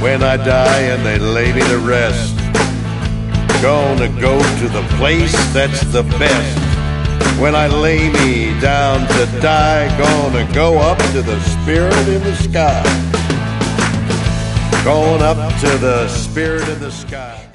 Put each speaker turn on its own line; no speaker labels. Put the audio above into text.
when I die and they lay me to rest. Gonna go to the place that's the best. When I lay me down to die, gonna go up to the spirit in the sky. Going up to the spirit in the sky.